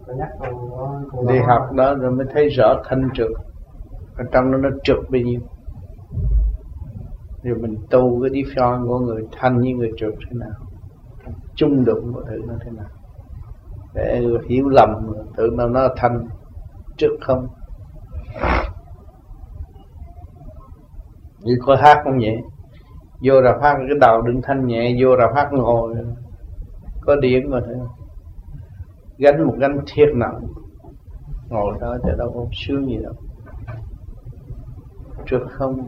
Đi học đó rồi mới thấy rõ thanh trượt ở trong nó trượt bao nhiêu, rồi mình tu cái diffusion của người thanh với người trượt thế nào, chung đụng của thứ nó thế nào, để hiểu lầm tưởng đâu nó là thanh trượt không. Như coi hát không nhẹ, vô rạp hát cái đầu đựng thanh nhẹ, vô rạp hát ngồi có điển mà thôi, gánh một gánh thiết nặng, ngồi đó chứ đâu có sướng gì đâu, trượt không.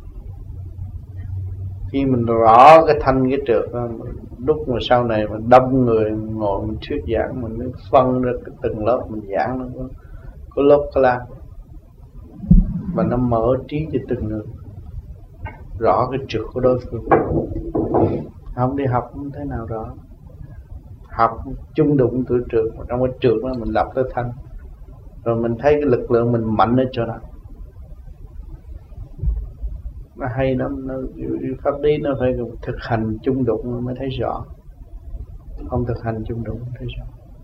Khi mình rõ cái thanh cái trượt, lúc mà sau này mình đông người ngồi mình thuyết giảng, mình mới phân ra từng lớp mình giảng, nó có lớp có la, và nó mở trí cho từng người rõ cái trượt của đối phương. Không đi học không thế nào rõ, học chung đụng tự trượt, mà trong cái trượt đó mình lập cái thanh, rồi mình thấy cái lực lượng mình mạnh ở chỗ nào. Nó hay lắm, nó pháp lý nó phải thực hành chung đụng mới thấy rõ, không thực hành chung đụng mới thấy rõ.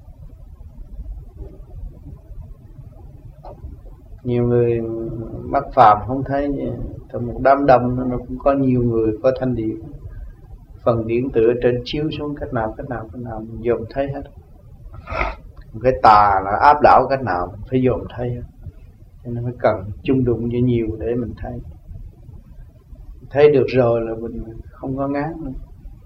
Nhiều người mắc phàm không thấy, trong một đám đông nó cũng có nhiều người có thanh điển, phần điển tự ở trên chiếu xuống cách nào mình dòm thấy hết. Cái tà là áp đảo cách nào mình phải dòm thấy hết, cho nên phải cần chung đụng với nhiều để mình thấy được rồi là mình không có ngán nữa.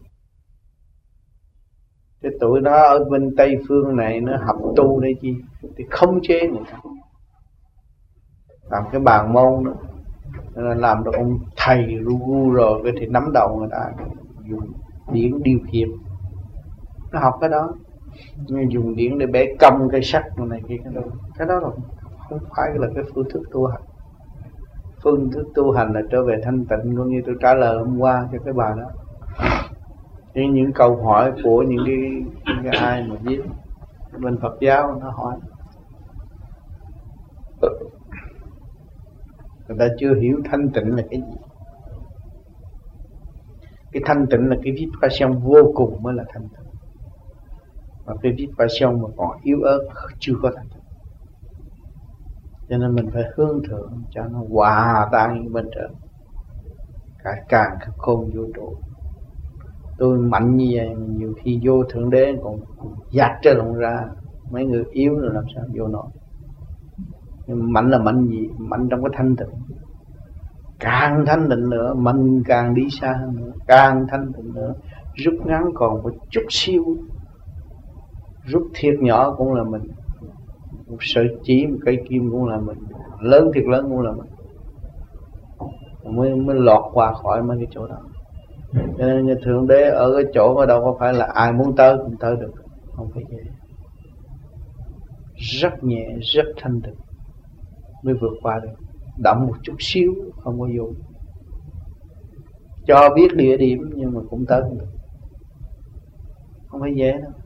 Cái tụi đó ở bên Tây Phương này nó học tu đây chi, thì không chế người ta, làm cái bàn môn đó, làm được ông thầy ru rồi cái thì nắm đầu người ta, dùng điển điều khiển. Nó học cái đó, dùng điển để bẻ cong cây sắt này kia, cái đó là không phải là cái phương thức tu hành. Phương thức tu hành là trở về thanh tịnh, cũng như tôi trả lời hôm qua cho cái bà đó. Những câu hỏi của những cái ai mà viết bên Phật giáo nó hỏi, người ta chưa hiểu thanh tịnh là cái gì. Cái thanh tịnh là cái vibration vô cùng mới là thanh tịnh, mà cái vibration mà còn yếu ớt chưa có thanh tịnh. Cho nên mình phải hướng thượng cho nó hòa tan bên trên, càng khôn vũ trụ. Tôi mạnh như vậy, nhiều khi vô Thượng Đế còn dạt trở lòng ra, mấy người yếu rồi làm sao vô nổi. Nhưng mạnh là mạnh gì? Mạnh trong cái thanh tịnh. Càng thanh tịnh nữa, mình càng đi xa hơn nữa, càng thanh tịnh nữa, rút ngắn còn một chút xíu, rút thiệt nhỏ cũng là mình, một sợi chỉ, một cây kim cũng là mình, lớn thiệt lớn cũng là mình, mới lọt qua khỏi mấy cái chỗ đó. Cho nên Thượng Đế ở cái chỗ ở đâu có phải là ai muốn tới cũng tới được, không phải vậy. Rất nhẹ, rất thanh tịnh mới vượt qua được. Động một chút xíu không có vô, cho biết địa điểm nhưng mà cũng tới được, không phải dễ đâu.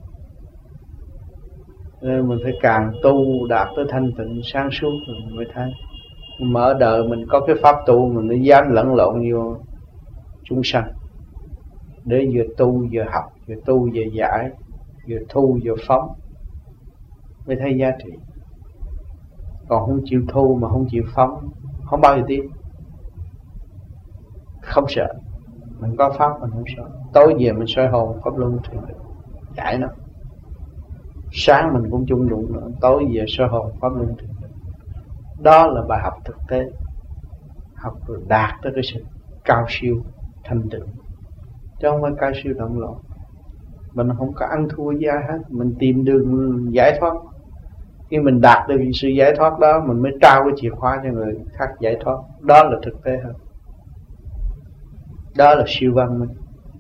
Nên mình phải càng tu đạt tới thanh tịnh sáng suốt rồi mình mới thấy. Mở đời mình có cái pháp tu mình mới dám lẫn lộn vô chúng sanh, để vừa tu vừa học, vừa tu vừa giải, vừa thu vừa phóng, mới thấy giá trị. Còn không chịu thu mà không chịu phóng, không bao giờ tiến. Không sợ, mình có pháp mình không sợ. Tối về mình soi hồn pháp luân thì giải nó. Sáng mình cũng chung đụng nữa, tối về soi hồn pháp luân thì đó là bài học thực tế. Học rồi đạt tới cái sự cao siêu thanh tịnh, chứ không phải cao siêu động loạn. Mình không có ăn thua với ai hết, mình tìm đường giải thoát. Khi mình đạt được sự giải thoát đó, mình mới trao cái chìa khóa cho người khác giải thoát. Đó là thực tế hơn, đó là siêu văn minh.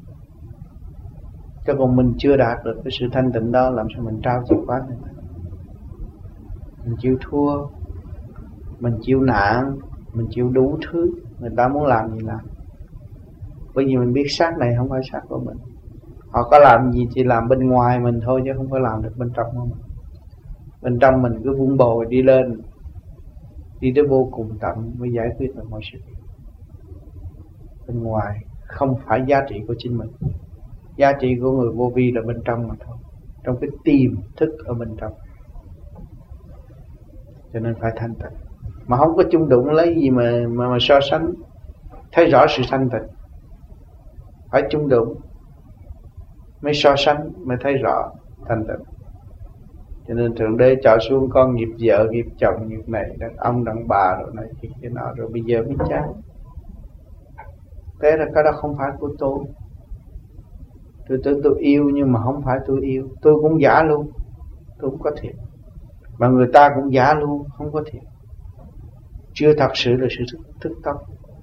Chứ còn mình chưa đạt được cái sự thanh tịnh đó, làm sao mình trao chìa khóa này? Mình chịu thua, mình chịu nạn, mình chịu đủ thứ người ta muốn làm gì làm. Bởi vì mình biết xác này không phải xác của mình. Họ có làm gì chỉ làm bên ngoài mình thôi, chứ không có làm được bên trong của mình. Bên trong mình cứ vun bồi đi lên, đi tới vô cùng tận mới giải quyết được mọi sự. Bên ngoài không phải giá trị của chính mình, giá trị của người vô vi là bên trong mà thôi, trong cái tiềm thức ở bên trong. Cho nên phải thanh tịnh. Mà không có chung đụng lấy gì mà so sánh. Thấy rõ sự thanh tịnh. Phải chung đụng mới so sánh, mới thấy rõ thanh tịnh. Cho nên Thượng Đế cho xuống con nghiệp vợ, nghiệp chồng, nghiệp này, đàn ông, đàn bà rồi này kia nọ, rồi bây giờ mới chán. Thế là cái đó không phải của tôi. Tôi yêu nhưng mà không phải tôi yêu. Tôi cũng giả luôn, tôi không có thiệt. Mà người ta cũng giả luôn, không có thiệt. Chưa thật sự là sự thức tâm.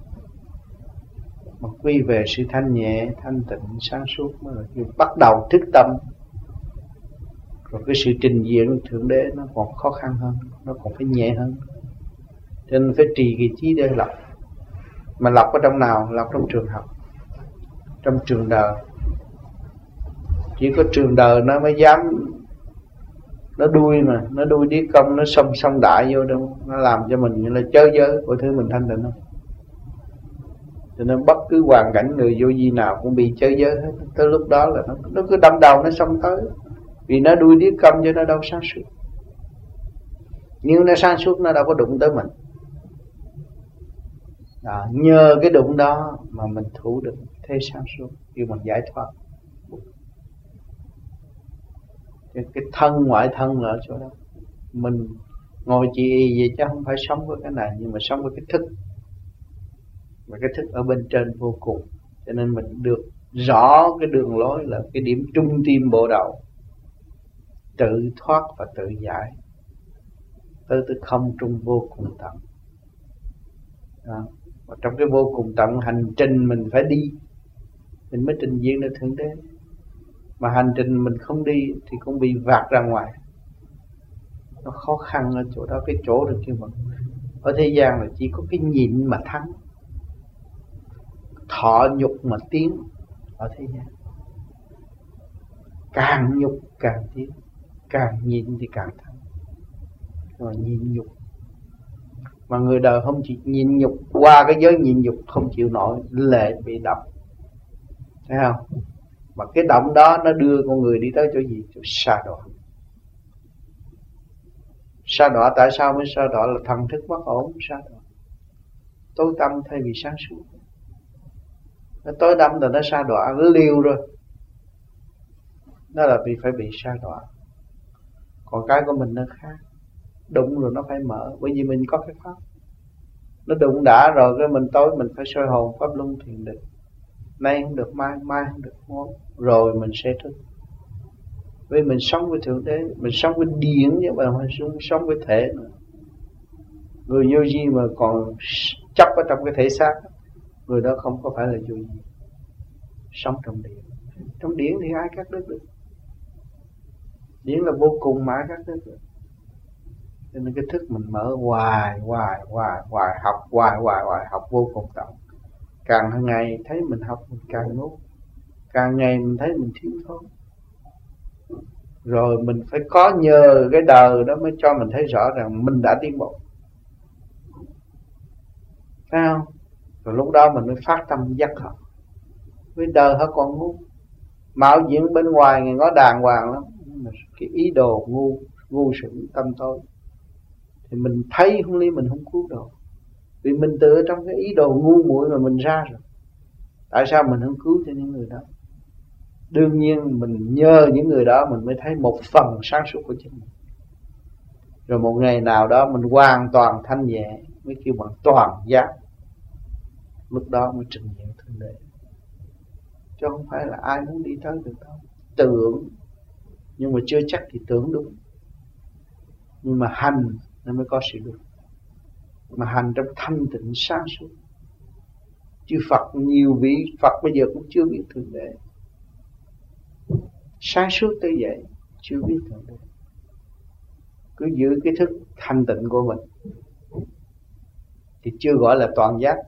Mà quy về sự thanh nhẹ, thanh tịnh, sáng suốt mới là bắt đầu thức tâm. Rồi cái sự trình diện Thượng Đế nó còn khó khăn hơn, nó còn phải nhẹ hơn. Cho nên phải trì kỳ trí để lọc. Mà lọc ở trong nào? Lọc trong trường học, trong trường đời. Chỉ có trường đời nó mới dám. Nó đuôi mà, nó đuôi đi công, nó xông đại vô đâu. Nó làm cho mình như là chớ giới của thứ mình thanh tịnh không. Cho nên bất cứ hoàn cảnh người vô vi nào cũng bị chớ giới hết. Tới lúc đó là nó cứ đâm đầu nó xông tới. Vì nó đuôi điếc câm cho nó đâu sáng suốt. Nhưng nó sáng suốt nó đâu có đụng tới mình. Đó, nhờ cái đụng đó mà mình thủ được thế sáng suốt, kêu mình giải thoát. Cái thân ngoại thân là ở chỗ đó. Mình ngồi chỉ y vậy chứ không phải sống với cái này, nhưng mà sống với cái thức. Và cái thức ở bên trên vô cùng. Cho nên mình được rõ cái đường lối là cái điểm trung tim bộ đầu. Tự thoát và tự giải. Tới không trung vô cùng tận. Và trong cái vô cùng tận hành trình mình phải đi, mình mới trình diện được Thượng Đế. Mà hành trình mình không đi thì cũng bị vạt ra ngoài. Nó khó khăn ở chỗ đó. Cái chỗ được kêu bằng ở thế gian là chỉ có cái nhịn mà thắng, thọ nhục mà tiến. Ở thế gian càng nhục càng tiến, càng nhịn thì càng thắng. Mà nhịn nhục. Mà người đời không chỉ nhịn nhục, qua cái giới nhịn nhục không chịu nổi, lệ bị động. Thấy không? Mà cái động đó nó đưa con người đi tới chỗ gì? Chỗ sa đọa. Sa đọa tại sao mới sa đọa? Là thần thức bất ổn sa đọa. Tối tâm thay vì sáng suốt. Nó tối tâm là nó sa đọa, nó liêu rồi. Đó là vì phải bị sa đọa. Còn cái của mình nó khác. Đụng rồi nó phải mở. Bởi vì mình có cái pháp. Nó đụng đã rồi cái mình tối mình phải soi hồn pháp luân thiền định. Nay không được, mai không được, rồi mình sẽ thức. Vì mình sống với Thượng Đế, mình sống với điển chứ mà không sống với thể nữa. Người vô vi mà còn chấp ở trong cái thể xác, người đó không có phải là vô vi. Sống trong điển. Trong điển thì ai cắt đứt được? Điển là vô cùng mà ai cắt đứt được. Cho nên cái thức mình mở hoài, học hoài, học vô cùng tận. Càng ngày thấy mình học mình càng ngốc. Càng ngày mình thấy mình thiếu thốn. Rồi mình phải có nhờ cái đời đó mới cho mình thấy rõ rằng mình đã tiến bộ. Thấy không? Rồi lúc đó mình mới phát tâm giác học. Với đời họ còn ngu. Mạo diễn bên ngoài người ngó đàng hoàng lắm. Cái ý đồ ngu sự tâm tối. Thì mình thấy không lý mình không cứu độ. Vì mình tự trong cái ý đồ ngu muội mà mình ra rồi. Tại sao mình không cứu cho những người đó? Đương nhiên mình nhờ những người đó mình mới thấy một phần sáng suốt của chính mình. Rồi một ngày nào đó mình hoàn toàn thanh nhẹ, mới kêu bằng toàn giác. Lúc đó mới trình diện Thượng Đế. Chứ không phải là ai muốn đi tới được đâu. Tưởng, nhưng mà chưa chắc thì tưởng đúng. Nhưng mà hành nó mới có sự đúng. Mà hành trong thanh tịnh sáng suốt. Chứ Phật nhiều vị Phật bây giờ cũng chưa biết Thượng Đế. Sáng suốt tới vậy chưa biết Thượng Đế. Cứ giữ cái thức thanh tịnh của mình thì chưa gọi là toàn giác.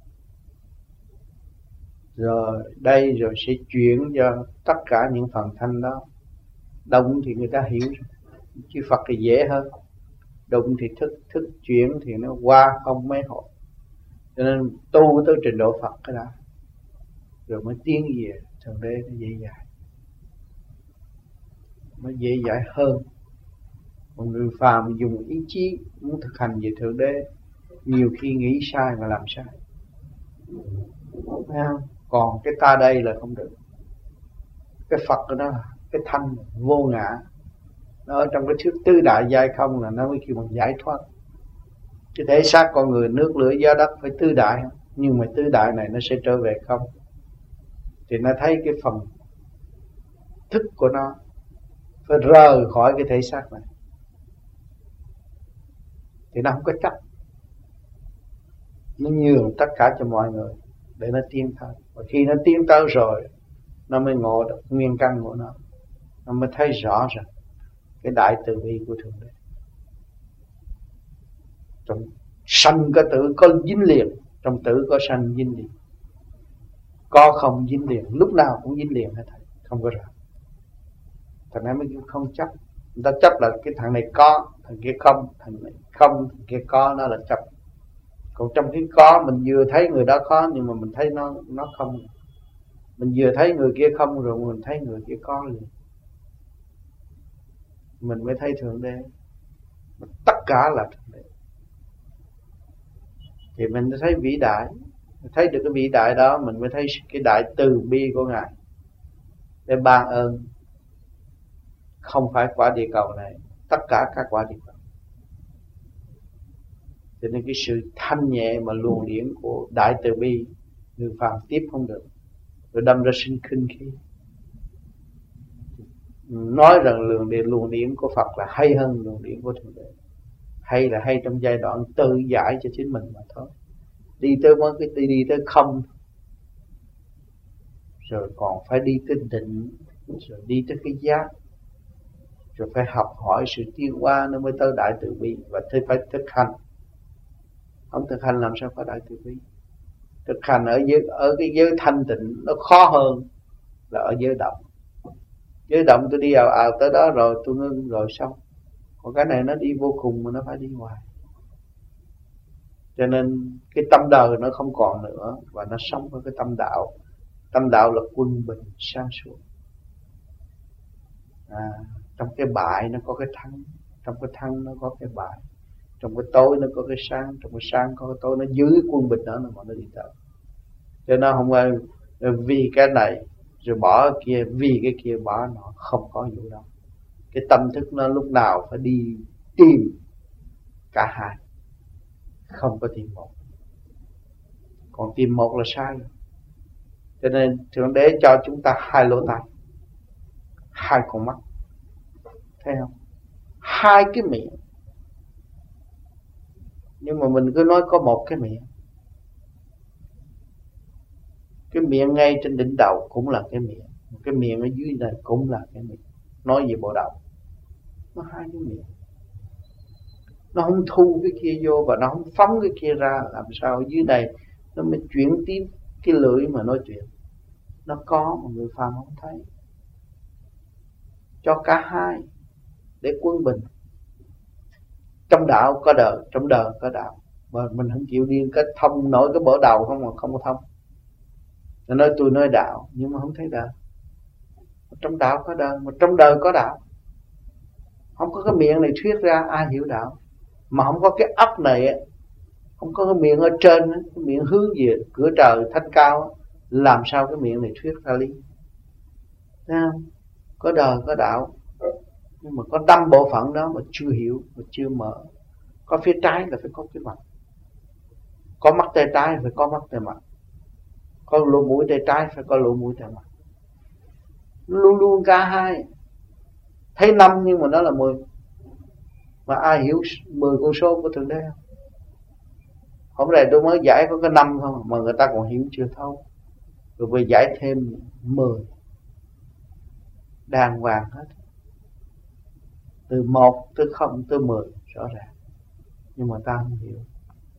Rồi đây rồi sẽ chuyển cho tất cả những phần thanh đó. Động thì người ta hiểu rồi. Chứ Phật thì dễ hơn. Động thì thức chuyển thì nó qua không mấy hội. Cho nên tu tới trình độ Phật cái đã. Rồi mới tiến về Thượng Đế nó dễ dàng. Nó dễ dàng hơn. Một người phàm dùng ý chí muốn thực hành về Thượng Đế, nhiều khi nghĩ sai mà làm sai. Thấy không? Còn cái ta đây là không được. Cái Phật của nó là cái thanh vô ngã. Nó ở trong cái thuyết tứ đại giai không là nó mới kêu bằng giải thoát. Cái thể xác con người nước lửa gió đất phải tứ đại, nhưng mà tứ đại này nó sẽ trở về không. Thì nó thấy cái phần thức của nó phải rời khỏi cái thể xác này, thì nó không có chấp, nó nhường tất cả cho mọi người để nó tiến tới. Và khi nó tiến tới rồi, nó mới ngộ được nguyên căn của nó mới thấy rõ rằng cái đại từ bi của Thượng Đế. Trong sanh có tử có dính liền, trong tử có sanh dính liền, có không dính liền, lúc nào cũng dính liền hết thầy, không có ràng. Thằng này mới không chấp. Người ta chấp là cái thằng này có, thằng kia không, thằng này không, thằng kia có, nó là chấp. Còn trong khi có, mình vừa thấy người đó có, nhưng mà mình thấy nó không. Mình vừa thấy người kia không rồi mình thấy người kia có liền. Mình mới thấy Thượng Đế. Tất cả là Thượng Đế. Thì mình thấy vĩ đại. Mình thấy được cái vĩ đại đó, mình mới thấy cái đại từ bi của Ngài để ban ơn. Không phải quả địa cầu này, tất cả các quả địa cầu. Cho nên cái sự thanh nhẹ mà luồng điển của đại từ bi, người phàm tiếp không được, rồi đâm ra sinh khinh khí. Nói rằng luồng điển của Phật là hay hơn luồng điển của Thượng Đế, hay là hay trong giai đoạn tự giải cho chính mình mà thôi. Đi tới không, rồi còn phải đi tới định, rồi đi tới cái giác, rồi phải học hỏi sự tiến hóa nó mới tới đại từ bi. Và phải thực hành. Không thực hành làm sao có đại từ bi. Thực hành ở cái giới thanh tịnh nó khó hơn là ở giới động. Giới động tôi đi ào tới đó rồi tôi ngưng rồi xong. Còn cái này nó đi vô cùng mà nó phải đi hoài. Cho nên cái tâm đời nó không còn nữa, và nó sống với cái tâm đạo. Tâm đạo là quân bình sáng suốt. Trong cái bại nó có cái thắng, trong cái thắng nó có cái bại, trong cái tối nó có cái sáng, trong cái sáng có cái tối. Nó giữ cái quân bình đó mà nó đi tới. Cho nên không ai vì cái này rồi bỏ cái kia, vì cái kia bỏ nó, không có vụ đâu. Cái tâm thức nó lúc nào phải đi tìm cả hai, không có tìm một. Còn tìm một là sai. Cho nên Thượng Đế cho chúng ta hai lỗ tai, hai con mắt, thấy không? Hai cái miệng. Nhưng mà mình cứ nói có một cái miệng. Cái miệng ngay trên đỉnh đầu cũng là cái miệng, cái miệng ở dưới này cũng là cái miệng. Nói về bộ đầu, nó hai cái miệng. Nó không thu cái kia vô và nó không phóng cái kia ra. Làm sao ở dưới này nó mới chuyển tiếp cái lưỡi mà nói chuyện. Nó có mà người phàm không thấy. Cho cả hai để quân bình. Trong đạo có đời, trong đời có đạo. Mà mình không chịu điên cái thông nổi cái bộ đầu không mà không có thông. Nó nói tôi nói đạo nhưng mà không thấy đạo. Trong đạo có đời, mà trong đời có đạo. Không có cái miệng này thuyết ra ai hiểu đạo. Mà không có cái ấp này, không có cái miệng ở trên, cái miệng hướng về cửa trời thanh cao, làm sao cái miệng này thuyết ra lý. Thấy không? Có đời có đạo, nhưng mà có 5 bộ phận đó mà chưa hiểu, mà chưa mở. Có phía trái là phải có cái mặt, có mắt tay trái phải có mắt tay mặt, có lỗ mũi tay trái phải có lỗ mũi tay mặt. Luôn luôn cả hai. Thấy 5 nhưng mà nó là 10. Mà ai hiểu 10 con số của Thượng Đế không? Hôm nay tôi mới giải có cái 5 thôi mà người ta còn hiểu chưa thấu. Rồi về giải thêm 10. Đàng hoàng hết. Từ 1 tới 0 tới 10 rõ ràng. Nhưng mà ta không hiểu.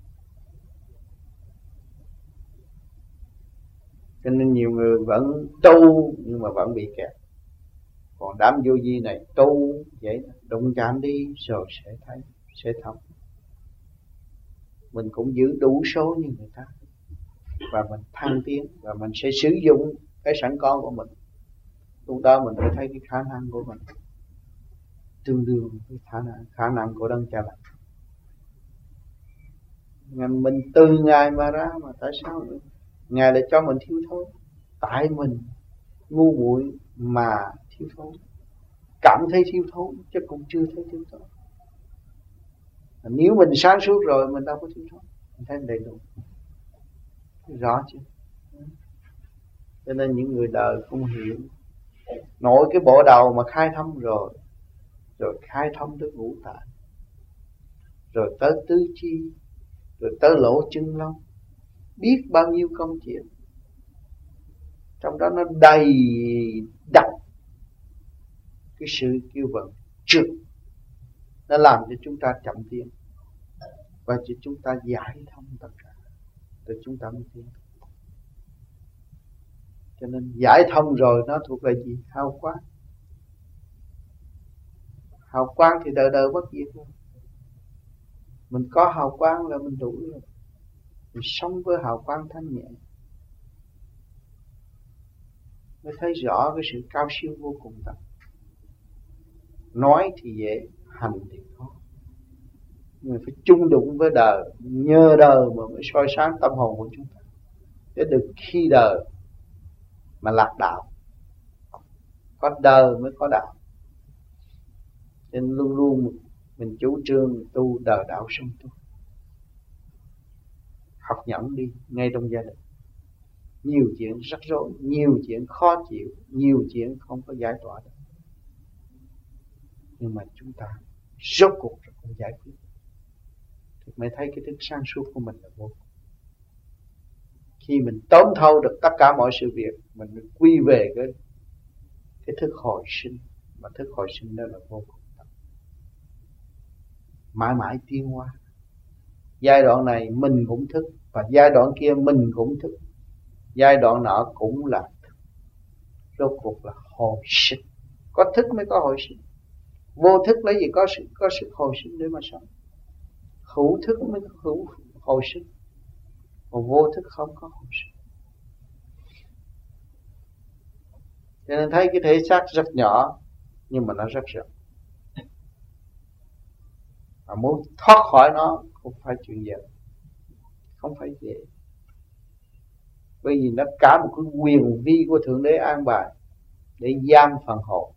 Cho nên nhiều người vẫn tu nhưng mà vẫn bị kẹt. Còn đám vô vi này tu vậy, đụng chạm đi rồi sẽ thấy, sẽ thông. Mình cũng giữ đủ số như người ta, và mình thăng tiến, và mình sẽ sử dụng cái sẵn có của mình. Lúc đó mình mới thấy cái khả năng của mình. tương đương với khả năng của đấng Cha Lành. Mình từ Ngài mà ra, mà tại sao Ngài lại cho mình thiếu thốn? Tại mình ngu muội mà thiếu thốn, cảm thấy thiếu thốn chứ cũng chưa thấy thiếu thốn. Nếu mình sáng suốt rồi mình đâu có thiếu thốn, mình thấy đầy đủ, rõ chưa? Cho nên những người đời không hiểu, nội cái bộ đầu mà khai thông rồi khai thông tới ngũ tạng, rồi tới tứ chi, rồi tới lỗ chân lông, biết bao nhiêu công chuyện, trong đó nó đầy đặn cái sự kêu bằng trượt, nó làm cho chúng ta chậm tiến và cho chúng ta giải thông tất cả, rồi chúng ta mới tiến. Cho nên giải thông rồi nó thuộc về gì? Hào quang. Hào quang thì đời đời bất diệt luôn. Mình có hào quang là mình đủ rồi. Mình sống với hào quang thanh nhẹ, mới thấy rõ cái sự cao siêu vô cùng tận. Nói thì dễ, hành thì khó. Mình phải chung đụng với đời, nhờ đời mà mới soi sáng tâm hồn của chúng ta, để được khi đời mà lạc đạo. Có đời mới có đạo. Nên luôn luôn mình chủ trương tu đời đạo sống tu. Học nhẫn đi ngay trong gia đình. Nhiều chuyện rắc rối, nhiều chuyện khó chịu, nhiều chuyện không có giải tỏa được. Nhưng mà chúng ta rốt cuộc rồi cũng giải quyết. Thì mới thấy cái thức sáng suốt của mình là vô cùng. Khi mình tóm thâu được tất cả mọi sự việc, mình mới quy về cái thức hồi sinh. Mà thức hồi sinh đó là vô cùng. Mãi mãi tiến hóa. Giai đoạn này mình cũng thức, và giai đoạn kia mình cũng thức, giai đoạn nọ cũng là thức. Rốt cuộc là hồi sinh. Có thức mới có hồi sinh. Vô thức lấy gì có sự hồi sinh để mà sống. Hữu thức mới có hữu hồi sinh, còn vô thức không có hồi sinh. Cho nên thấy cái thể xác rất nhỏ, nhưng mà nó rất rộng. Mà muốn thoát khỏi nó không phải chuyện dễ, không phải dễ. Bởi vì nó cả một cái quyền vi của Thượng Đế an bài để giam phần hồn,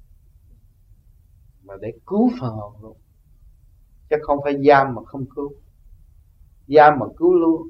mà để cứu phần hồn luôn, chứ không phải giam mà không cứu. Giam mà cứu luôn.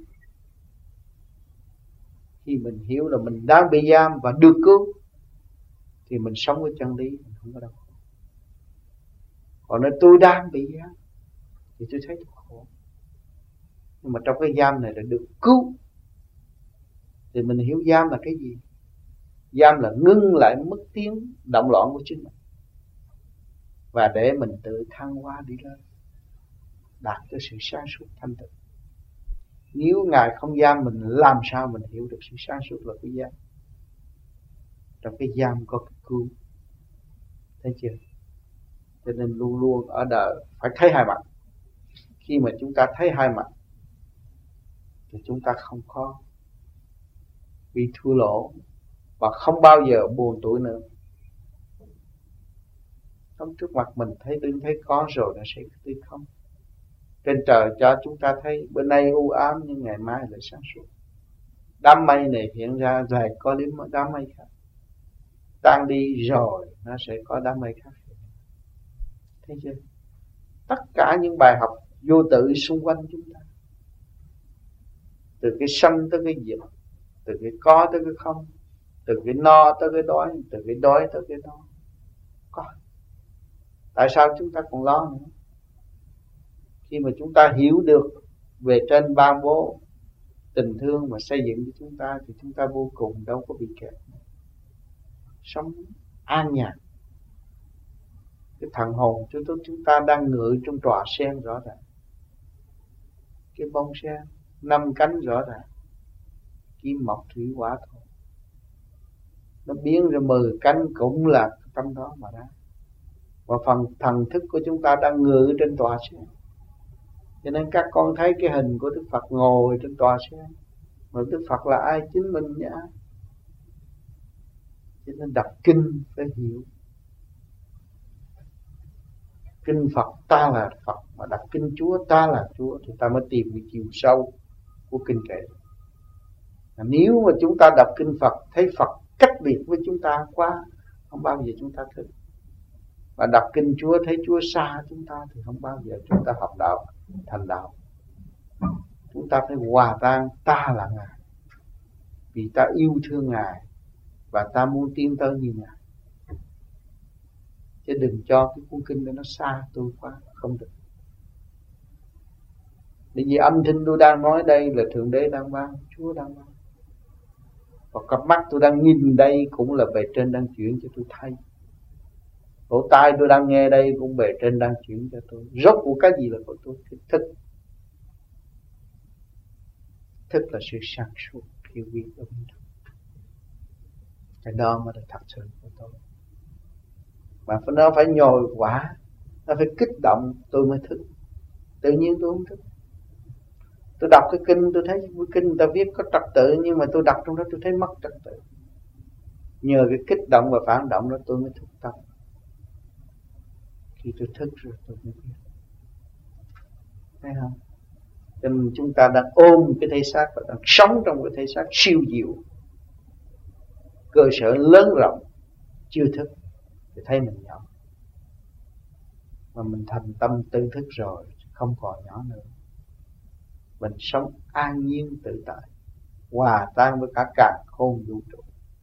Khi mình hiểu là mình đang bị giam và được cứu, thì mình sống với chân lý, mình không có đau khổ. Còn nếu tôi đang bị giam thì tôi thấy tôi khổ. Nhưng mà trong cái giam này là được cứu, thì mình hiểu giam là cái gì? Giam là ngưng lại mức tiến động loạn của chính mình, và để mình tự thăng hoa đi lên, đạt tới sự sáng suốt thanh tịnh. Nếu Ngài không giam mình, làm sao mình hiểu được sự sáng suốt là cái giam? Trong cái giam có cái cứu. Thấy chưa? Cho nên luôn luôn ở đời phải thấy hai mặt. Khi mà chúng ta thấy hai mặt thì chúng ta không có bị thua lỗ, và không bao giờ buồn tủi nữa. Trong trước mặt mình thấy đứng thấy có rồi nó sẽ tươi không. Trên trời cho chúng ta thấy bữa nay u ám nhưng ngày mai lại sáng suốt. Đám mây này hiện ra rồi có đám mây khác. Tan đi rồi nó sẽ có đám mây khác. Thấy chưa? Tất cả những bài học vô tự xung quanh chúng ta, từ cái sanh tới cái diệt, từ cái có tới cái không, từ cái no tới cái đói, từ cái đói tới cái no. Có. Tại sao chúng ta còn lo nữa? Khi mà chúng ta hiểu được về trên ban bố tình thương mà xây dựng cho chúng ta, thì chúng ta vô cùng đâu có bị kẹt. Sống an nhàn. Cái thần hồn chúng ta đang ngự trong tòa sen rõ ràng. Cái bông sen 5 cánh rõ ràng, kim mộc thủy hỏa thổ. Nó biến ra 10 cánh cũng là trong đó mà ra. Và phần thần thức của chúng ta đang ngự trên tòa sen. Cho nên các con thấy cái hình của Đức Phật ngồi trên tòa sen. Mà Đức Phật là ai? Chính mình nhá. Cho nên đọc kinh phải hiểu. kinh Phật ta là Phật, mà đọc kinh Chúa ta là Chúa, thì ta mới tìm cái chiều sâu của kinh kệ. Nếu mà chúng ta đọc kinh Phật thấy Phật cách biệt với chúng ta quá, không bao giờ chúng ta thức. Và đọc kinh Chúa thấy Chúa xa chúng ta, thì không bao giờ chúng ta học đạo thành đạo. Chúng ta phải hòa tan ta là Ngài, vì ta yêu thương Ngài và ta muốn tiến tới như Ngài. Chứ đừng cho cái cuốn kinh đó nó xa tôi quá, không được. Bởi vì âm thanh tôi đang nói đây là Thượng Đế đang ban, Chúa đang ban. Và cặp mắt tôi đang nhìn đây cũng là bề trên đang chuyển cho tôi thấy. Lỗ tai tôi đang nghe đây cũng bề trên đang chuyển cho tôi. Rốt của cái gì là của tôi? Thức. Thức là sự sáng suốt, hiểu biết ở bên trong. Cái đó mới là thật sự của tôi. Mà nó phải nhồi quả, nó phải kích động tôi mới thức. Tự nhiên tôi không thức. Tôi đọc cái kinh, tôi thấy cái kinh người ta viết có trật tự, nhưng mà tôi đọc trong đó tôi thấy mất trật tự. Nhờ cái kích động và phản động đó tôi mới thức tâm. Khi tôi thức rồi tôi mới biết. Thấy không? Cho nên chúng ta đang ôm cái thể xác và đang sống trong cái thể xác siêu diệu, cơ sở lớn rộng, chưa thức thì thấy mình nhỏ. Mà mình thành tâm tự thức rồi, không còn nhỏ nữa. Mình sống an nhiên tự tại, hòa tan với cả càn khôn vũ trụ.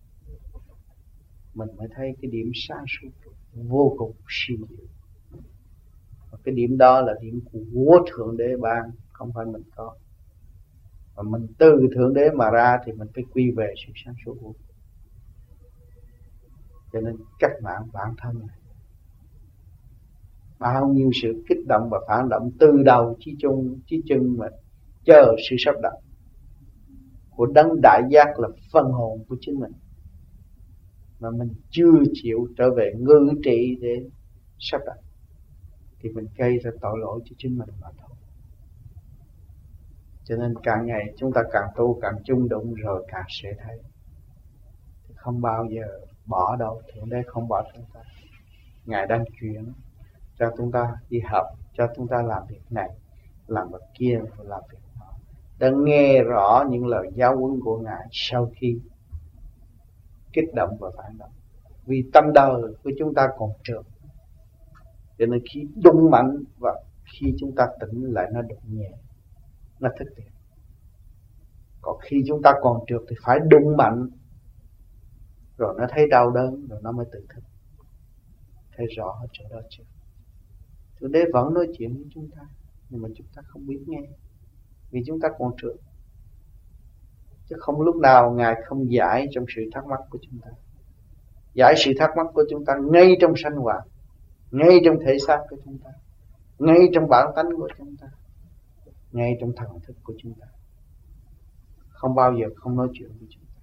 Mình mới thấy cái điểm sáng suốt vô cùng siêu diệu. Và cái điểm đó là điểm của Thượng Đế ban, không phải mình có. Và mình từ Thượng Đế mà ra thì mình phải quy về sự sáng suốt vô cùng. Cho nên cách mạng bản thân này, bao nhiêu sự kích động và phản động từ đầu chí chân mà chờ sự sắp đặt của đấng đại giác là phần hồn của chính mình, mà mình chưa chịu trở về ngự trị để sắp đặt, thì mình gây ra tội lỗi cho chính mình mà thôi. Cho nên càng ngày chúng ta càng tu càng chung đụng rồi càng sẽ thấy không bao giờ bỏ đâu. Thượng Đế không bỏ chúng ta. Ngài đang chuyển cho chúng ta đi học, cho chúng ta làm việc này, làm việc kia, làm việc đó. Đang nghe rõ những lời giáo huấn của Ngài sau khi kích động và phản động. Vì tâm đời của chúng ta còn trượt, cho nên khi đụng mạnh và khi chúng ta tỉnh lại nó đụng nhẹ, nó thức tỉnh. Còn khi chúng ta còn trượt thì phải đụng mạnh, rồi nó thấy đau đớn, rồi nó mới tự thức. Thấy rõ ở chỗ đó chưa? Thượng Đế vẫn nói chuyện với chúng ta, nhưng mà chúng ta không biết nghe, vì chúng ta còn trượt. Chứ không lúc nào Ngài không giải trong sự thắc mắc của chúng ta. Giải sự thắc mắc của chúng ta ngay trong sanh hoạt, ngay trong thể xác của chúng ta, ngay trong bản tánh của chúng ta, ngay trong thần thức của chúng ta. Không bao giờ không nói chuyện với chúng ta.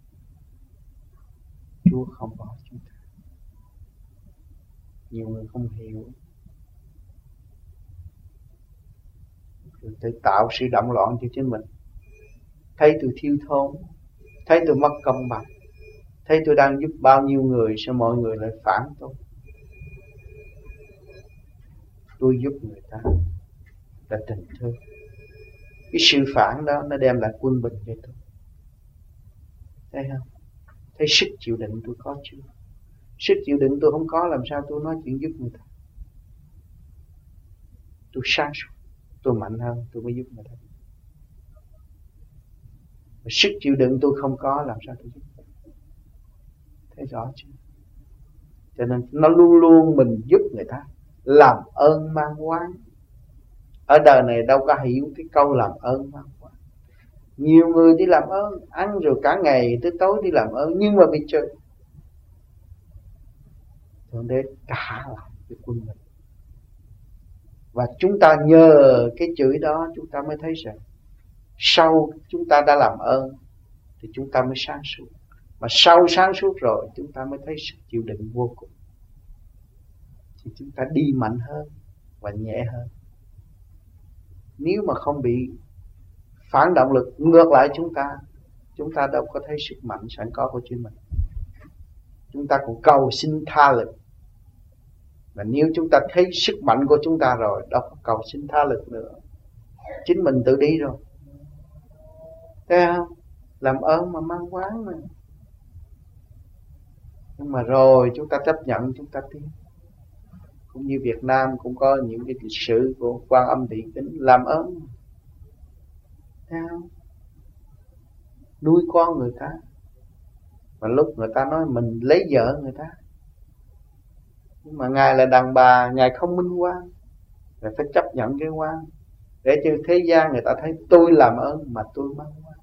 Chúa không bỏ chúng ta. Nhiều người không hiểu, rồi tự tạo sự động loạn cho chính mình. Thấy tôi thiếu thốn, thấy tôi mất công bằng, thấy tôi đang giúp bao nhiêu người, sao mọi người lại phản tôi? Tôi giúp người ta là tình thương. Cái sự phản đó nó đem lại quân bình cho tôi. Thấy không? Thấy sức chịu đựng tôi có chưa? Sức chịu đựng tôi không có, làm sao tôi nói chuyện giúp người ta? Tôi sáng suốt, tôi mạnh hơn, tôi mới giúp người ta. Mà sức chịu đựng tôi không có, làm sao tôi giúp? Thấy rõ chưa? Cho nên nó luôn luôn mình giúp người ta, làm ơn mang oán. Ở đời này đâu có hiểu cái câu làm ơn mang oán. Nhiều người đi làm ơn, ăn rồi cả ngày tới tối đi làm ơn, nhưng mà bị chửi. Thượng Đế trả lại cái quân mình. Và chúng ta nhờ cái chửi đó, chúng ta mới thấy rằng sau chúng ta đã làm ơn thì chúng ta mới sáng suốt. Mà sau sáng suốt rồi chúng ta mới thấy sức chịu đựng vô cùng. Thì chúng ta đi mạnh hơn và nhẹ hơn. Nếu mà không bị phản động lực ngược lại chúng ta đâu có thấy sức mạnh sẵn có của chính mình. Chúng ta cũng cầu xin tha lực. Mà nếu chúng ta thấy sức mạnh của chúng ta rồi, đâu có cầu xin tha lực nữa, chính mình tự đi rồi. Thấy không? Làm ơn mà mang quán mà. Nhưng mà rồi chúng ta chấp nhận, chúng ta tiến. Cũng như Việt Nam cũng có những cái lịch sử của Quan Âm Thị Kính làm ơn. Thấy không? Nuôi con người ta. Mà lúc người ta nói mình lấy vợ người ta, nhưng mà Ngài là đàn bà, Ngài không minh oan, Ngài phải chấp nhận cái oan, để cho thế gian người ta thấy tôi làm ơn mà tôi mang oan.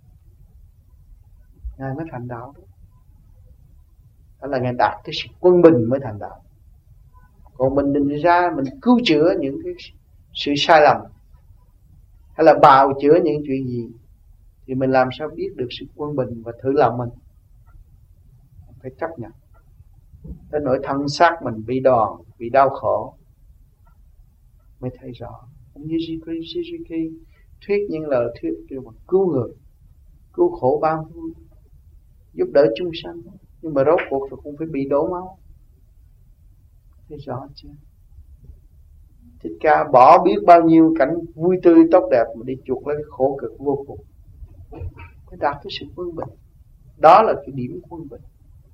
Ngài mới thành đạo đó. Đó là Ngài đạt cái sự quân bình mới thành đạo. Còn mình ra mình cứu chữa những cái sự sai lầm, hay là bào chữa những chuyện gì, thì mình làm sao biết được sự quân bình và thử lòng mình. Phải chấp nhận. Tới nỗi thân xác mình bị đòn, bị đau khổ mới thấy rõ. Cũng như Suzuki thuyết những lời thuyết kêu mà cứu người, cứu khổ bao vui, giúp đỡ chúng sanh, nhưng mà rốt cuộc rồi cũng phải bị đổ máu. Thấy rõ chưa? Thích Ca bỏ biết bao nhiêu cảnh vui tươi tốt đẹp mà đi chuộc lấy cái khổ cực vô cùng. Mới đạt cái sự quân bình. Đó là cái điểm quân bình.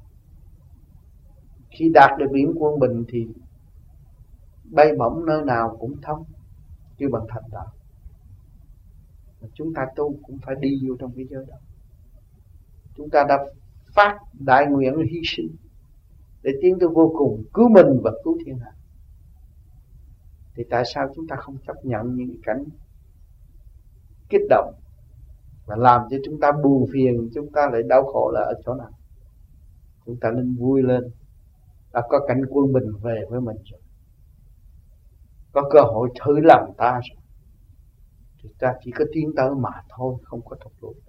Khi đạt được điểm quân bình thì bay bổng nơi nào cũng thông, chứ bằng thành đạo. Mà chúng ta tu cũng phải đi vô trong cái giới đó. Chúng ta đã phát đại nguyện hy sinh để tiến tới vô cùng, cứu mình và cứu thiên hạ. Thì tại sao chúng ta không chấp nhận những cảnh kích động và làm cho chúng ta buồn phiền, chúng ta lại đau khổ là ở chỗ nào? Chúng ta nên vui lên, đã có cảnh quân bình về với mình rồi, có cơ hội thử lòng ta rồi, thì ta chỉ có tiến tới mà thôi, không có thụt lùi.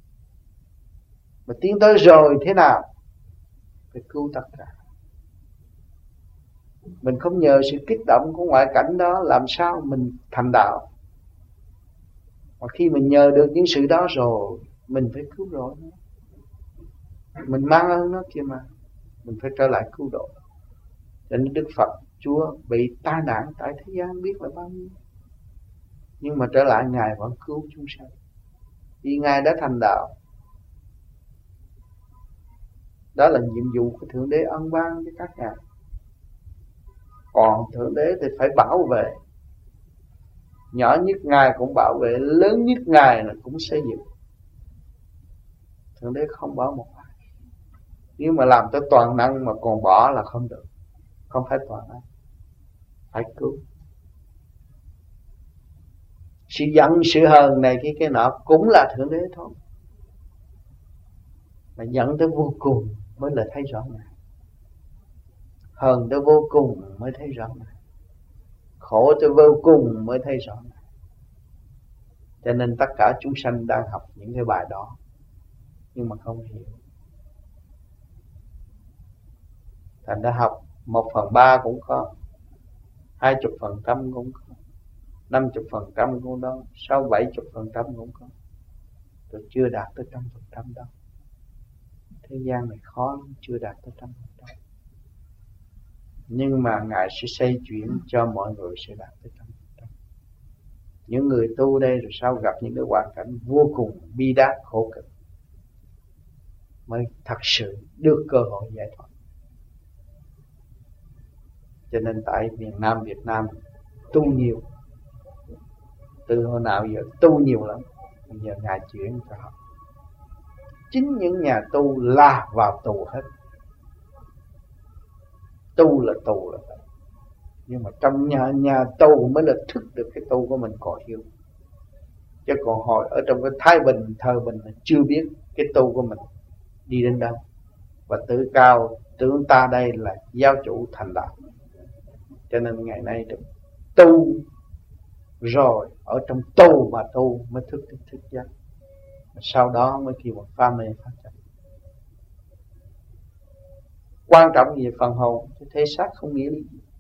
Mà tiến tới rồi thế nào? Phải cứu tất cả. Mình không nhờ sự kích động của ngoại cảnh đó làm sao mình thành đạo. Mà khi mình nhờ được những sự đó rồi, mình phải cứu rỗi nó. Mình mang ơn nó kia mà, mình phải trở lại cứu độ. Cho nên Đức Phật Chúa bị tai nạn tại thế gian biết là bao nhiêu, nhưng mà trở lại Ngài vẫn cứu chúng sanh, vì Ngài đã thành đạo. Đó là nhiệm vụ của Thượng Đế ân ban với các ngài. Còn Thượng Đế thì phải bảo vệ. Nhỏ nhất Ngài cũng bảo vệ, lớn nhất Ngài là cũng xây dựng. Thượng Đế không bỏ một ai. Nếu mà làm tới toàn năng mà còn bỏ là không được. Không phải toàn năng, phải cứu. Sự giận, sự hờn này cái nọ cũng là Thượng Đế thôi. Mà giận tới vô cùng mới là thấy rõ Ngài. Hờn tới vô cùng mới thấy rõ Ngài. Khổ tới vô cùng mới thấy rõ Ngài. Cho nên tất cả chúng sanh đang học những cái bài đó, nhưng mà không hiểu. Thành ra học 1/3 cũng có, 20% cũng có, 50% cũng đó, 60-70% cũng có. Tôi chưa đạt tới 100% đâu. Thế gian này khó lắm, chưa đạt tới 100%. Nhưng mà Ngài sẽ xây chuyển cho mọi người sẽ đạt tới 100%. Những người tu đây rồi sau gặp những cái hoàn cảnh vô cùng bi đát khổ cực mới thật sự được cơ hội giải thoát. Cho nên tại miền Nam Việt Nam tu nhiều, từ hồi nào giờ tu nhiều lắm. Bây giờ Ngài chuyển cho họ. Chính những nhà tu là vào tù hết. Tu là tù là vậy. Nhưng mà trong nhà tu mới là thức được cái tu của mình còn hiểu. Chứ còn hồi ở trong cái thái bình, thời bình là chưa biết cái tu của mình đi đến đâu. Và tự cao tưởng ta đây là giáo chủ thành đạo. Cho nên ngày nay được tu rồi, ở trong tu mà tu mới thức giấc. Sau đó mới kêu một pha mê phát triển. Quan trọng về phần hồn, thể xác không nghĩa lý gì.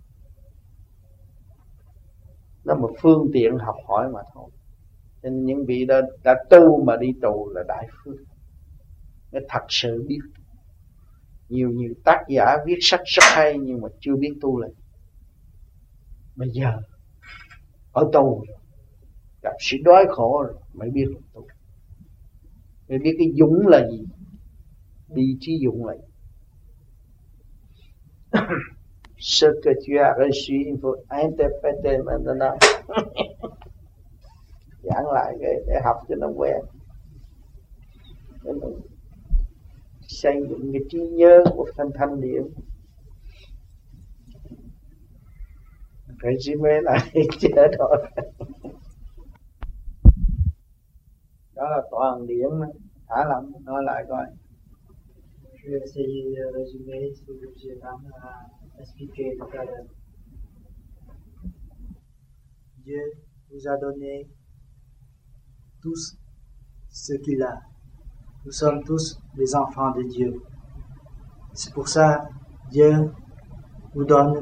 Nó một phương tiện học hỏi mà thôi. Nên những vị đã tu mà đi tù là đại phước. Nó thật sự biết. Nhiều tác giả viết sách rất hay nhưng mà chưa biết tu lệnh. Bây giờ ở tù rồi, gặp sự đói khổ rồi mới biết là tu, mới biết cái dũng là gì, đi trí dũng là gì. Ce que tu as reçu, il faut interpréter maintenant. Giảng lại để học cho nó quen, để mình xây dựng cái trí nhớ của thanh điển. Resume lại chết rồi. Đó là toàn điển, thả lỏng, nói lại coi. Je vais essayer de résumer ce que j'ai expliqué tout à l'heure. Dieu nous a donné tous ce qu'il a. Nous sommes tous les enfants de Dieu. C'est pour ça que Dieu nous donne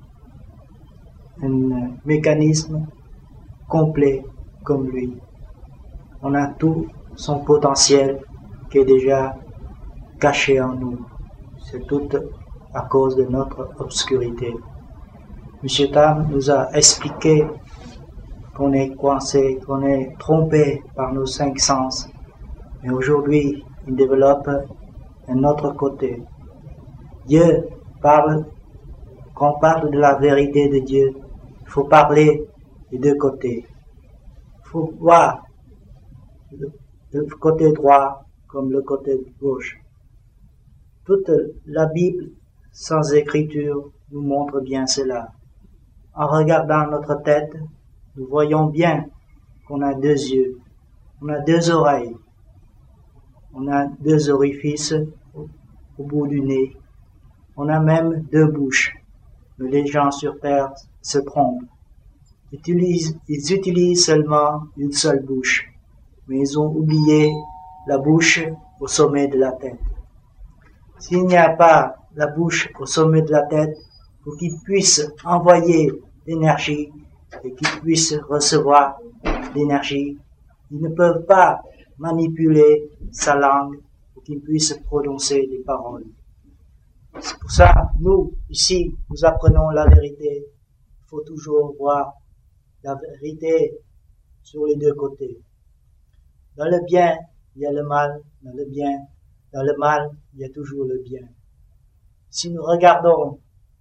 un mécanisme complet comme lui. On a tout son potentiel qui est déjà caché en nous. C'est tout à cause de notre obscurité. M. Tam nous a expliqué qu'on est coincé, qu'on est trompé par nos 5 sens. Mais aujourd'hui, il développe un autre côté. Dieu parle, quand on parle de la vérité de Dieu, il faut parler des deux côtés. Il faut voir le côté droit comme le côté gauche. Toute la Bible sans écriture nous montre bien cela. En regardant notre tête, nous voyons bien qu'on a 2 yeux, on a 2 oreilles, on a 2 orifices au bout du nez, on a même 2 bouches. Mais les gens sur terre se trompent. Ils utilisent seulement une seule bouche, mais ils ont oublié la bouche au sommet de la tête. S'il n'y a pas la bouche au sommet de la tête, pour qu'ils puissent envoyer l'énergie et qu'ils puissent recevoir l'énergie, ils ne peuvent pas manipuler sa langue pour qu'ils puissent prononcer des paroles. C'est pour ça, nous, ici, nous apprenons la vérité. Il faut toujours voir la vérité sur les 2 côtés. Dans le bien, il y a le mal. Dans le mal, il y a toujours le bien. Si nous regardons,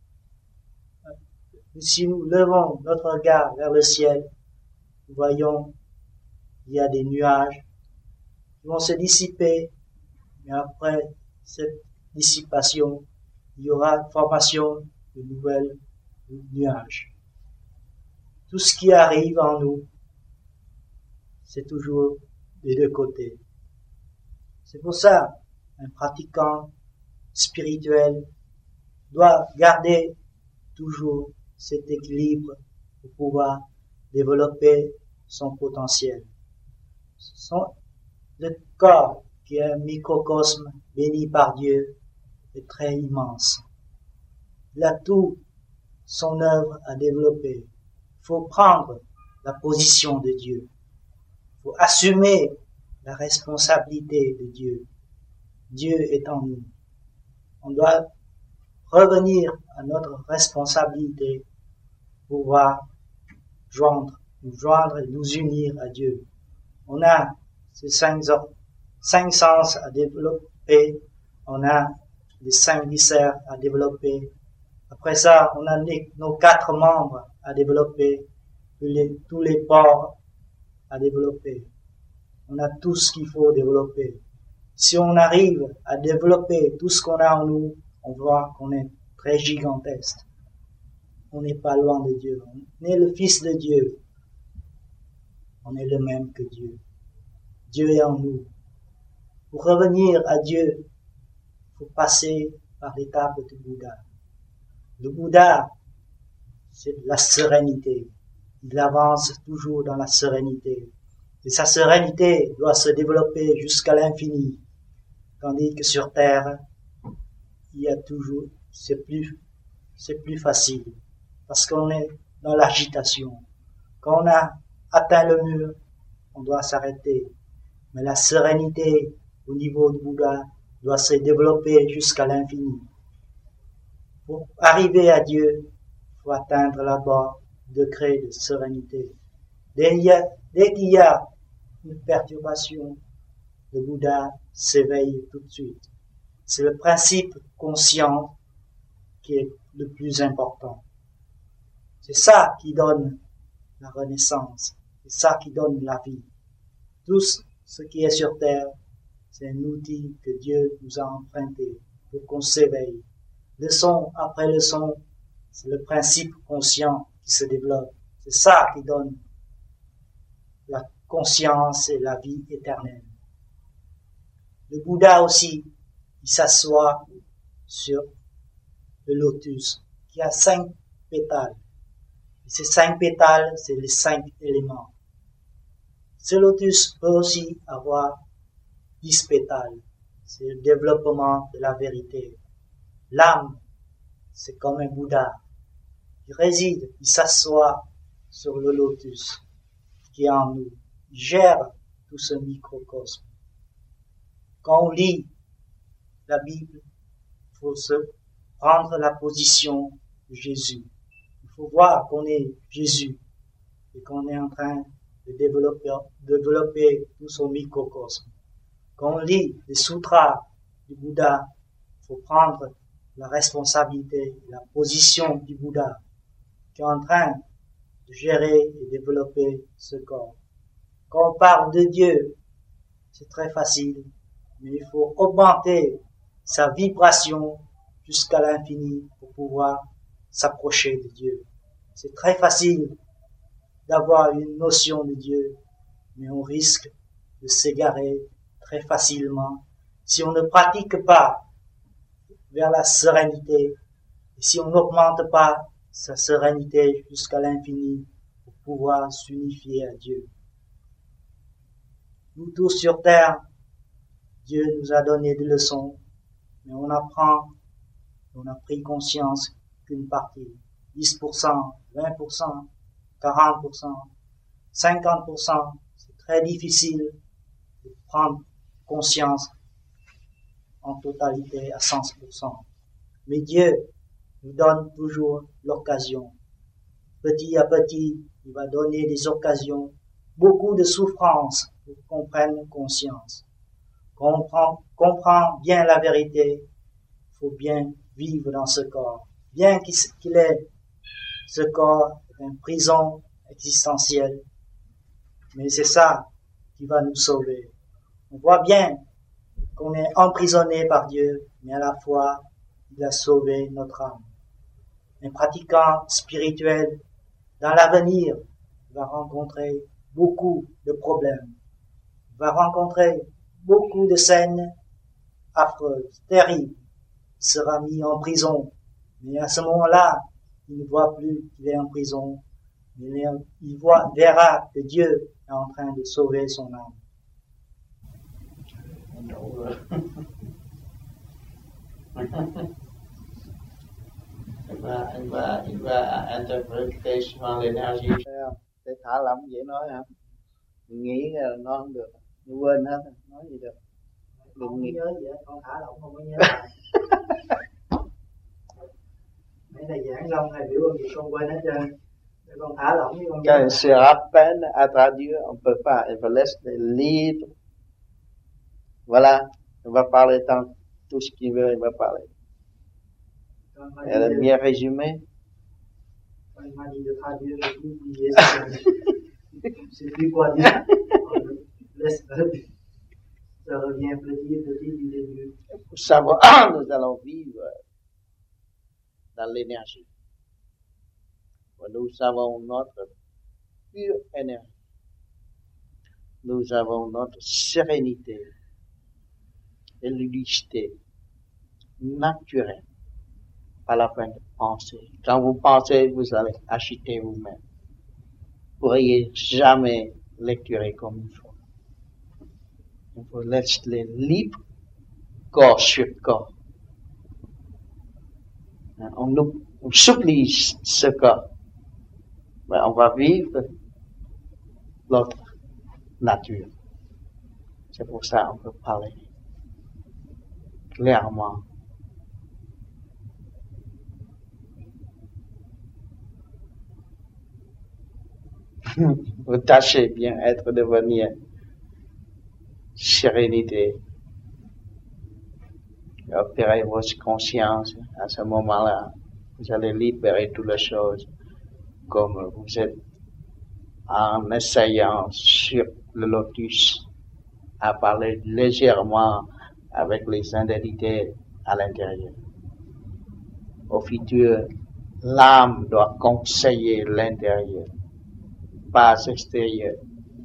si nous levons notre regard vers le ciel, nous voyons il y a des nuages qui vont se dissiper, mais après cette dissipation, il y aura une formation de nouvelles nuages. Tout ce qui arrive en nous, c'est toujours des 2 côtés. C'est pour ça un pratiquant spirituel doit garder toujours cet équilibre pour pouvoir développer son potentiel. Le corps, qui est un microcosme béni par Dieu, est très immense. Il a tout son œuvre à développer. Il faut prendre la position de Dieu. Il faut assumer la responsabilité de Dieu. Dieu est en nous. On doit revenir à notre responsabilité pour pouvoir nous joindre et nous unir à Dieu. On a ces 5 sens à développer, on a les 5 viscères à développer. Après ça, on a nos 4 membres à développer, tous les pores à développer. On a tout ce qu'il faut développer. Si on arrive à développer tout ce qu'on a en nous, on voit qu'on est très gigantesque. On n'est pas loin de Dieu. On est le Fils de Dieu. On est le même que Dieu. Dieu est en nous. Pour revenir à Dieu, il faut passer par l'étape du Bouddha. Le Bouddha, c'est la sérénité. Il avance toujours dans la sérénité. Et sa sérénité doit se développer jusqu'à l'infini. Tandis que sur terre, il y a toujours, c'est plus facile. Parce qu'on est dans l'agitation. Quand on a atteint le mur, on doit s'arrêter. Mais la sérénité au niveau du Bouddha doit se développer jusqu'à l'infini. Pour arriver à Dieu, il faut atteindre là-bas degré de sérénité. Dès qu'il y a une perturbation, le Bouddha s'éveille tout de suite. C'est le principe conscient qui est le plus important. C'est ça qui donne la renaissance. C'est ça qui donne la vie. Tout ce qui est sur terre, c'est un outil que Dieu nous a emprunté pour qu'on s'éveille. Leçon après leçon, c'est le principe conscient qui se développe. C'est ça qui donne la conscience et la vie éternelle. Le Bouddha aussi, il s'assoit sur le lotus qui a 5 pétales. Et ces 5 pétales, c'est les 5 éléments. Ce lotus peut aussi avoir 10 pétales. C'est le développement de la vérité. L'âme, c'est comme un Bouddha. Il réside, il s'assoit sur le lotus qui est en nous. Il gère tout ce microcosme. Quand on lit la Bible, il faut se prendre la position de Jésus. Il faut voir qu'on est Jésus et qu'on est en train de développer tout son microcosme. Quand on lit les sutras du Bouddha, il faut prendre la responsabilité, la position du Bouddha qui est en train de gérer et développer ce corps. Quand on parle de Dieu, c'est très facile, mais il faut augmenter sa vibration jusqu'à l'infini pour pouvoir s'approcher de Dieu. C'est très facile d'avoir une notion de Dieu, mais on risque de s'égarer très facilement si on ne pratique pas vers la sérénité et si on n'augmente pas sa sérénité jusqu'à l'infini pour pouvoir s'unifier à Dieu. Nous tous sur terre, Dieu nous a donné des leçons, mais on a pris conscience qu'une partie, 10%, 20%, 40%, 50%, c'est très difficile de prendre conscience en totalité à 100%. Mais Dieu nous donne toujours l'occasion. Petit à petit, il va donner des occasions, beaucoup de souffrances pour qu'on prenne conscience. Quand on comprend bien la vérité, il faut bien vivre dans ce corps. Bien qu'il est, ce corps est une prison existentielle, mais c'est ça qui va nous sauver. On voit bien qu'on est emprisonné par Dieu, mais à la fois, il a sauvé notre âme. Un pratiquant spirituel, dans l'avenir, va rencontrer beaucoup de problèmes, va rencontrer beaucoup de scènes affreuses, terribles, il sera mis en prison, mais à ce moment-là, il ne voit plus qu'il est en prison, mais il verra que Dieu est en train de sauver son âme. Il va interpréter souvent l'énergie. Để thả lỏng vậy nói hả? Nghĩ là nó không được, nó quên hết, nói gì được. Đừng nghĩ nhớ gì hết, con thả lỏng không có nhớ lại. Mấy thầy giảng xong thầy biểu con gì con quên hết trơn. Con thả lỏng với con nhớ. Quand il se rappelle à traduire, on ne peut pas, il va laisser libre. Voilà, il va parler tant tout ce qu'il veut, il va parler. Elle est bien résumée. Il m'a dit de traduire le tout, oublier ça. Je ne sais plus quoi dire. Ça revient petit du début. Pour savoir, nous allons vivre dans l'énergie. Nous avons notre pure énergie. Nous avons notre sérénité et lucidité naturelle. Pas la peine de penser. Quand vous pensez, vous allez acheter vous-même. Vous ne pourriez jamais lecturer comme il faut. Il faut laisser libre, corps sur corps. On supplie ce corps. Mais on va vivre l'autre nature. C'est pour ça qu'on peut parler clairement. Vous tâchez bien être devenir sérénité. Opérez votre conscience à ce moment-là. Vous allez libérer toutes les choses comme vous êtes en essayant sur le lotus à parler légèrement avec les indemnités à l'intérieur. Au futur, l'âme doit conseiller l'intérieur, pas l'extérieur.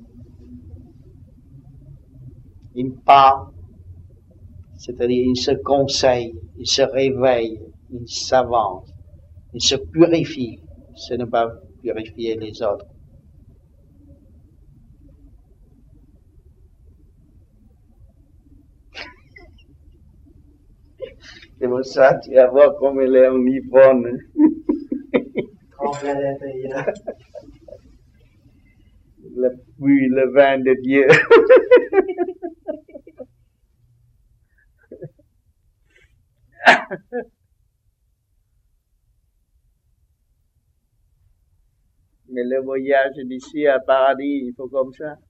Il parle, c'est-à-dire il se conseille, il se réveille, il s'avance, il se purifie, ce n'est pas purifier les autres. C'est pour ça que tu vas voir comme elle est en Yvonne. Le puits, le vin de Dieu. Mais le voyage d'ici à paradis, il faut comme ça.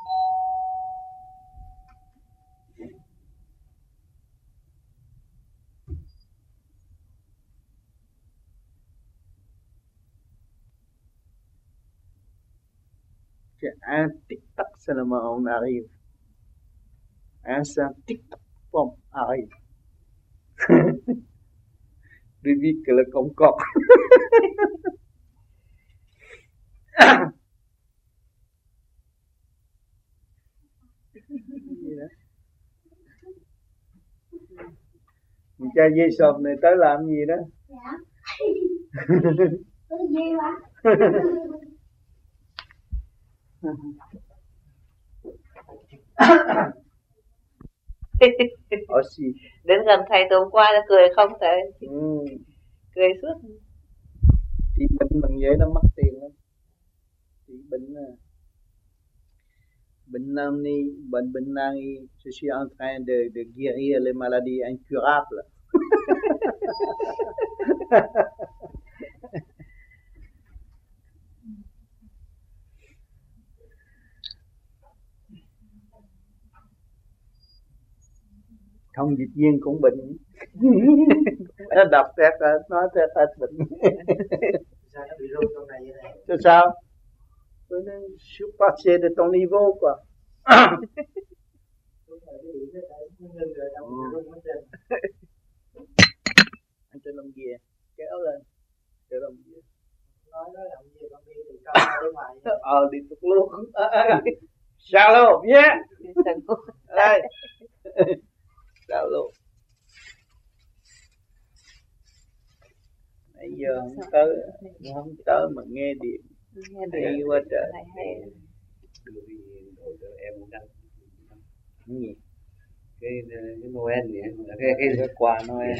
C'est un tic-tac seulement on arrive. Un seul tic-tac, boum, arrive. Plus vite que le Concorde. Cha dê sộp này tới làm gì đó? Dạ. Có dê hả? Đến gần thầy tối hôm qua là cười không thầy? Cười suốt. Thì bệnh bằng vậy nó mất tiền lắm. Thì bệnh nan y, je suis en train de guérir les maladies incurables. Thông dịch viên cũng bệnh. Nó đọc theo nói theo hết bệnh. Sao nó bị rung trong này vậy này? C'est ça. Je suis passé de ton niveau quoi. Anh cho lông ghiền kéo lên, cho lông ghiền. Nói nó làm gì con đi từ trong ra đến ngoài. Đi tục luôn. Salo, viens. Đây. Salo. Nãy giờ không tới mà nghe điện. Hay quá trời. Em cũng đăng cái gì cái Noel này cái quà Noel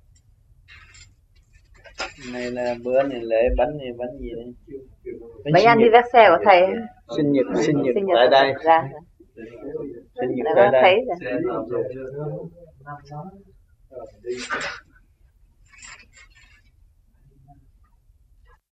này là bữa này lễ bánh gì đây? Bánh anniversaire của thầy. Sinh nhật tại đây. Sinh nhật tại đây. Thấy rồi.